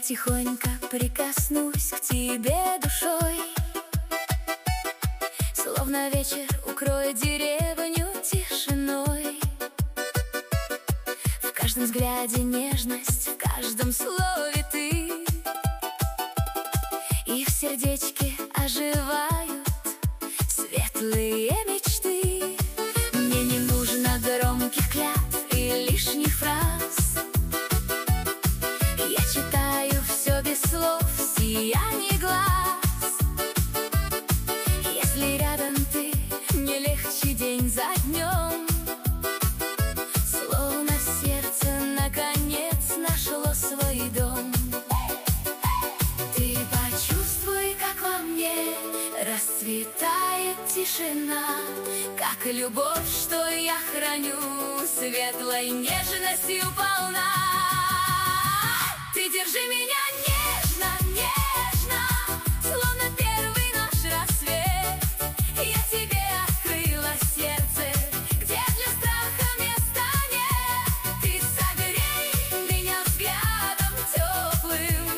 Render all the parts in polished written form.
тихонько прикоснусь к тебе душой, словно вечер укроет деревню тишиной. В каждом взгляде нежность, в каждом слове ты, и в сердечке оживают светлые мечты. Мне не нужно громких клятв и лишних фраз. Я читаю все без слов в сиянии глаз. Если рядом ты, мне легче день за днем, словно сердце наконец нашло свой дом. Ты почувствуй, как во мне расцветает тишина, как любовь, что я храню, светлой нежностью полна. Ты держи меня нежно, нежно, словно первый наш рассвет. Я тебе открыла сердце, где для страха места нет. Ты согрей меня взглядом теплым,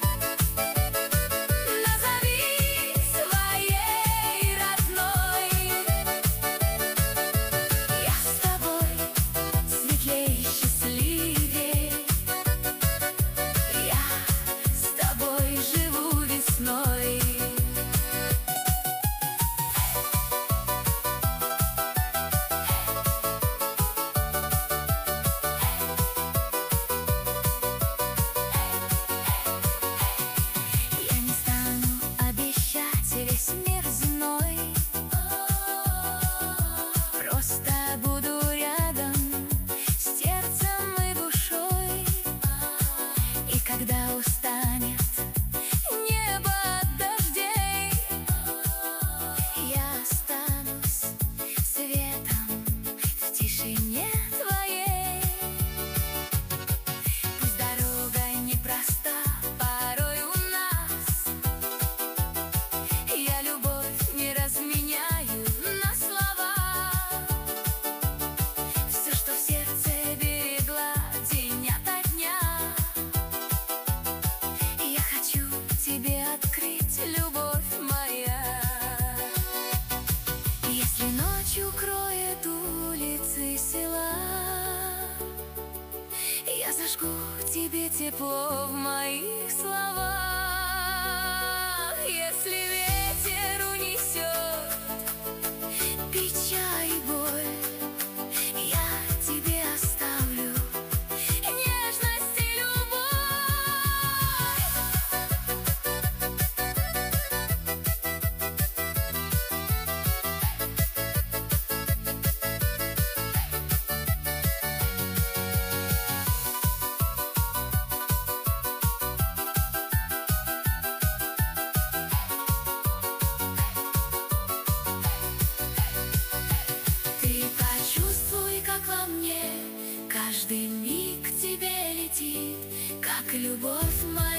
назови своей родной. Я с тобой светлей и счастливей. Я с тобой живу весной. Я не стану обещать весь мир земной, просто буду рядом с сердцем и душой. И когда устанет небо от дождей, я останусь светом в тишине твоей. Пусть дорога непроста порой у нас, я любовь не разменяю на слова. Все, что в сердце берегла день ото дня, я хочу тебе открыть, любовь моя. Если ночь укроет улицы села, я зажгу тебе тепло в моих словах. Если ветер унесет печаль и боль, я тебе оставлю нежность и любовь. Ты почувствуй, как во мне каждый миг к тебе летит, как любовь моя.